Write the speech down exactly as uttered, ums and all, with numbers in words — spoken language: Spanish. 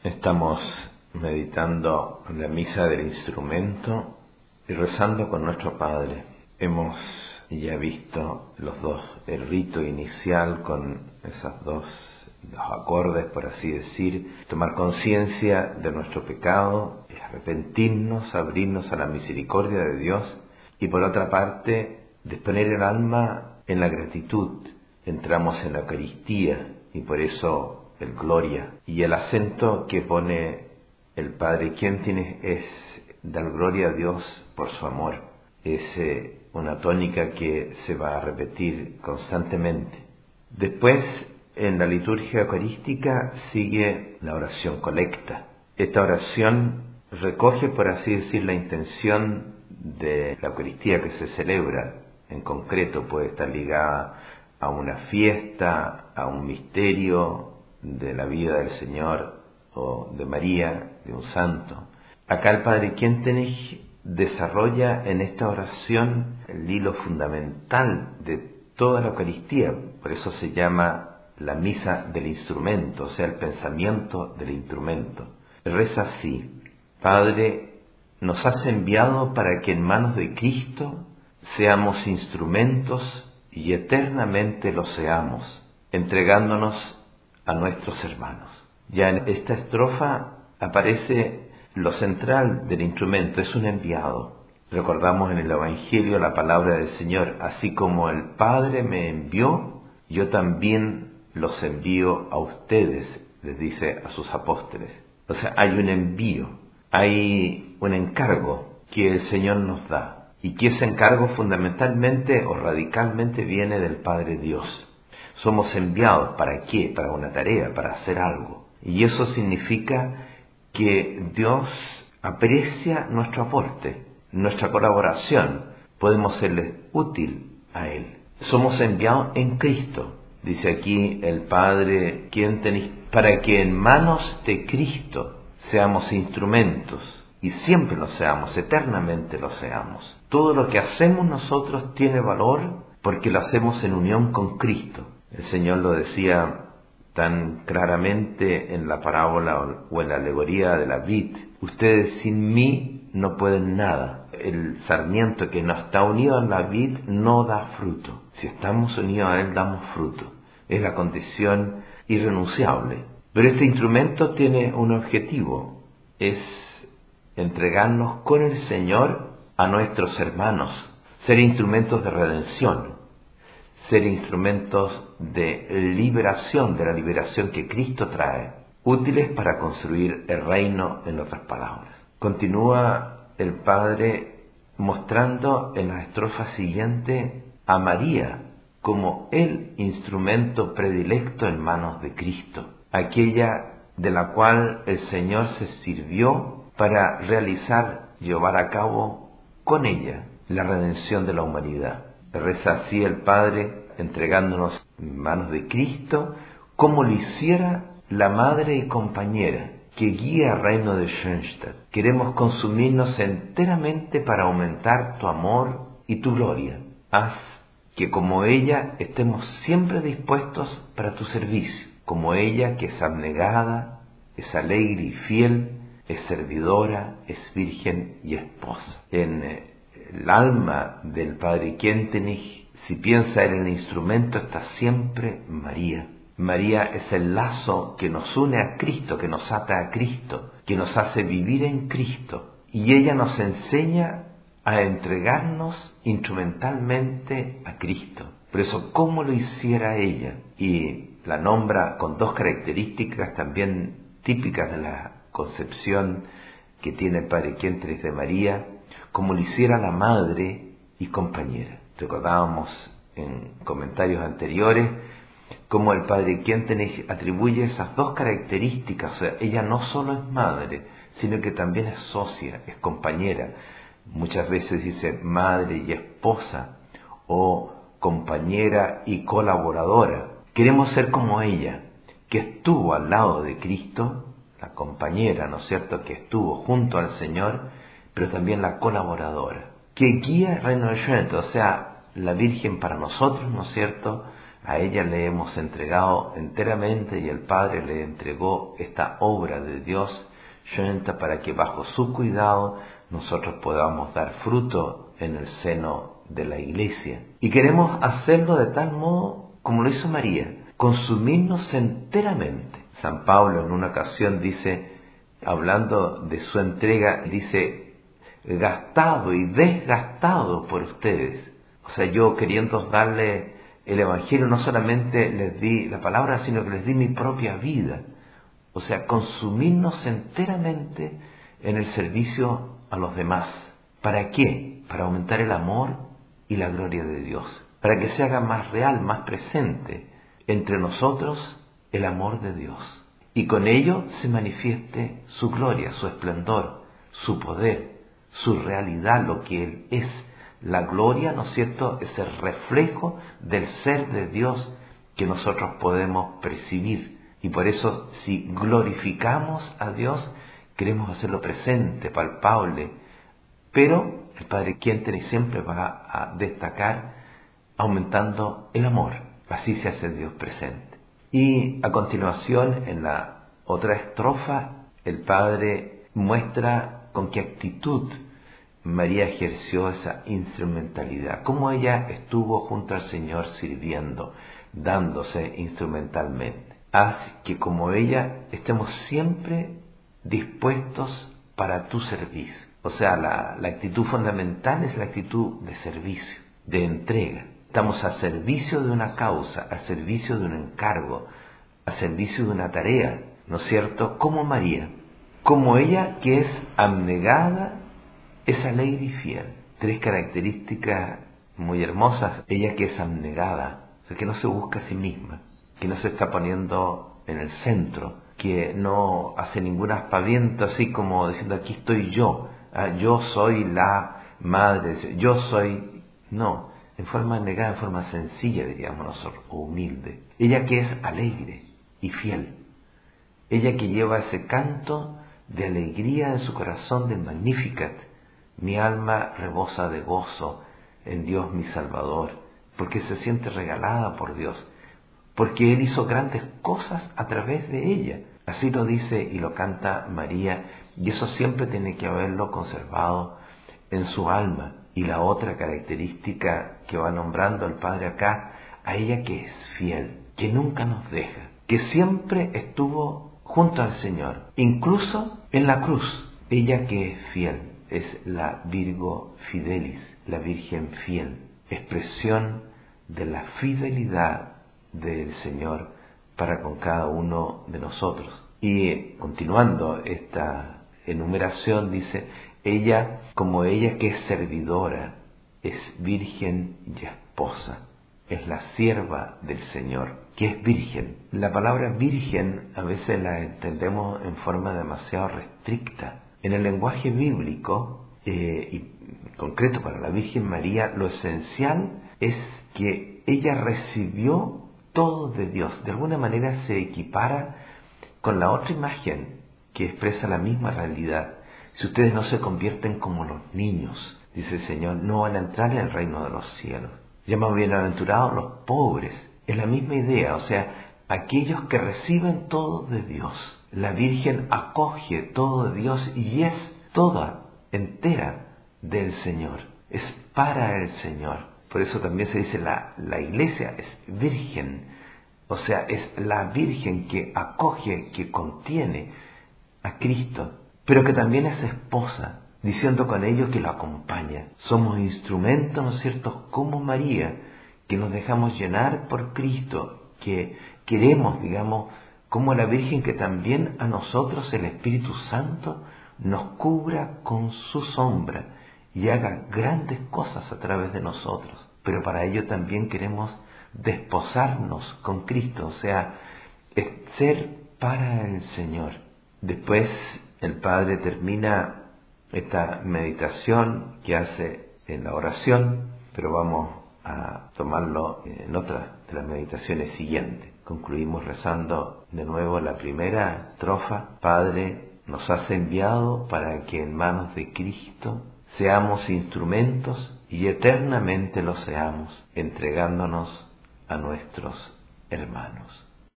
Estamos meditando la misa del instrumento y rezando con nuestro Padre. Hemos ya visto los dos, el rito inicial con esos dos, dos acordes, por así decir, tomar conciencia de nuestro pecado, arrepentirnos, abrirnos a la misericordia de Dios y por otra parte, disponer el alma en la gratitud. Entramos en la Eucaristía y por eso el gloria. Y el acento que pone el Padre Quéntenes es dar gloria a Dios por su amor. Es eh, una tónica que se va a repetir constantemente. Después, en la liturgia eucarística sigue la oración colecta. Esta oración recoge, por así decir, la intención de la Eucaristía que se celebra. En concreto puede estar ligada a una fiesta, a un misterio de la vida del Señor o de María, de un santo. Acá el Padre Quéntenes desarrolla en esta oración el hilo fundamental de toda la Eucaristía, por eso se llama la misa del instrumento, o sea, el pensamiento del instrumento. Reza así: Padre, nos has enviado para que en manos de Cristo seamos instrumentos y eternamente lo seamos, entregándonos a nuestros hermanos. Ya en esta estrofa aparece lo central del instrumento, es un enviado. Recordamos en el Evangelio la palabra del Señor: así como el Padre me envió, yo también los envío a ustedes, les dice a sus apóstoles. O sea, hay un envío, hay un encargo que el Señor nos da, y que ese encargo fundamentalmente o radicalmente viene del Padre Dios. Somos enviados, ¿para qué? Para una tarea, para hacer algo. Y eso significa que Dios aprecia nuestro aporte, nuestra colaboración. Podemos serle útil a Él. Somos enviados en Cristo, dice aquí el Padre Quéntenes, para que en manos de Cristo seamos instrumentos. Y siempre lo seamos, eternamente lo seamos. Todo lo que hacemos nosotros tiene valor porque lo hacemos en unión con Cristo. El Señor lo decía tan claramente en la parábola o en la alegoría de la vid: ustedes sin mí no pueden nada. El sarmiento que no está unido a la vid no da fruto. Si estamos unidos a Él, damos fruto. Es la condición irrenunciable. Pero este instrumento tiene un objetivo: es entregarnos con el Señor a nuestros hermanos, ser instrumentos de redención, ser instrumentos de liberación, de la liberación que Cristo trae, útiles para construir el reino, en otras palabras. Continúa el Padre mostrando en la estrofa siguiente a María como el instrumento predilecto en manos de Cristo, aquella de la cual el Señor se sirvió para realizar, llevar a cabo con ella la redención de la humanidad. Reza así el Padre, entregándonos en manos de Cristo, como lo hiciera la madre y compañera que guía el reino de Schoenstatt. Queremos consumirnos enteramente para aumentar tu amor y tu gloria. Haz que como ella estemos siempre dispuestos para tu servicio, como ella que es abnegada, es alegre y fiel, es servidora, es virgen y esposa. En el alma del Padre Quéntenes, si piensa en el instrumento, está siempre María. María es el lazo que nos une a Cristo, que nos ata a Cristo, que nos hace vivir en Cristo. Y ella nos enseña a entregarnos instrumentalmente a Cristo. Por eso, ¿cómo lo hiciera ella? Y la nombra con dos características también típicas de la concepción que tiene el Padre Quéntenes de María, como lo hiciera la madre y compañera. Recordábamos en comentarios anteriores cómo el Padre Quéntenes atribuye esas dos características. O sea, ella no solo es madre, sino que también es socia, es compañera. Muchas veces dice madre y esposa, o compañera y colaboradora. Queremos ser como ella, que estuvo al lado de Cristo, la compañera, ¿no es cierto?, que estuvo junto al Señor, pero también la colaboradora, que guía el reino de Schoenstatt, o sea, la Virgen para nosotros, ¿no es cierto?, A ella le hemos entregado enteramente y el Padre le entregó esta obra de Dios para que bajo su cuidado nosotros podamos dar fruto en el seno de la Iglesia. Y queremos hacerlo de tal modo como lo hizo María, consumirnos enteramente. San Pablo en una ocasión dice, hablando de su entrega, dice, gastado y desgastado por ustedes. O sea, yo queriendo darle el Evangelio, no solamente les di la palabra, sino que les di mi propia vida. O sea, consumirnos enteramente en el servicio a los demás. ¿Para qué? Para aumentar el amor y la gloria de Dios. Para que se haga más real, más presente entre nosotros el amor de Dios. Y con ello se manifieste su gloria, su esplendor, su poder, su realidad, lo que Él es. La gloria, ¿no es cierto?, es el reflejo del ser de Dios que nosotros podemos percibir. Y por eso, si glorificamos a Dios, queremos hacerlo presente, palpable. Pero el Padre Quien siempre va a destacar aumentando el amor. Así se hace Dios presente. Y a continuación, en la otra estrofa, el Padre muestra con qué actitud María ejerció esa instrumentalidad, cómo ella estuvo junto al Señor sirviendo, dándose instrumentalmente. Haz que como ella estemos siempre dispuestos para tu servicio. O sea, la, la actitud fundamental es la actitud de servicio, de entrega. Estamos a servicio de una causa, a servicio de un encargo, a servicio de una tarea, ¿no es cierto? Como María, como ella que es abnegada, es alegre y fiel. Tres características muy hermosas. Ella que es abnegada, o sea, que no se busca a sí misma, que no se está poniendo en el centro, que no hace ningún aspaviento así como diciendo aquí estoy yo, ah, yo soy la madre, yo soy... No, en forma abnegada, en forma sencilla diríamos nosotros, o humilde. Ella que es alegre y fiel. Ella que lleva ese canto de alegría en su corazón del Magnificat. Mi alma rebosa de gozo en Dios mi Salvador, porque se siente regalada por Dios, porque Él hizo grandes cosas a través de ella. Así lo dice y lo canta María, y eso siempre tiene que haberlo conservado en su alma. Y la otra característica que va nombrando el Padre acá, a ella que es fiel, que nunca nos deja, que siempre estuvo junto al Señor, incluso en la cruz. Ella que es fiel, es la Virgo Fidelis, la Virgen fiel, expresión de la fidelidad del Señor para con cada uno de nosotros. Y continuando esta enumeración dice, ella como ella que es servidora, es virgen y esposa, es la sierva del Señor, que es virgen. La palabra virgen a veces la entendemos en forma demasiado restricta. En el lenguaje bíblico, eh, y en concreto para la Virgen María, lo esencial es que ella recibió todo de Dios. De alguna manera se equipara con la otra imagen que expresa la misma realidad. Si ustedes no se convierten como los niños, dice el Señor, no van a entrar en el reino de los cielos. Llaman bienaventurados los pobres. Es la misma idea, o sea, aquellos que reciben todo de Dios. La Virgen acoge todo de Dios y es toda, entera del Señor. Es para el Señor. Por eso también se dice la, la iglesia es virgen. O sea, es la Virgen que acoge, que contiene a Cristo, pero que también es esposa, diciendo con ello que lo acompaña. Somos instrumentos, ¿no es cierto?, como María, que nos dejamos llenar por Cristo, que queremos, digamos, como la Virgen, que también a nosotros el Espíritu Santo nos cubra con su sombra y haga grandes cosas a través de nosotros. Pero para ello también queremos desposarnos con Cristo, o sea, ser para el Señor. Después el Padre termina esta meditación que hace en la oración, pero vamos a tomarlo en otra de las meditaciones siguientes. Concluimos rezando de nuevo la primera estrofa. Padre, nos has enviado para que en manos de Cristo seamos instrumentos y eternamente lo seamos, entregándonos a nuestros hermanos.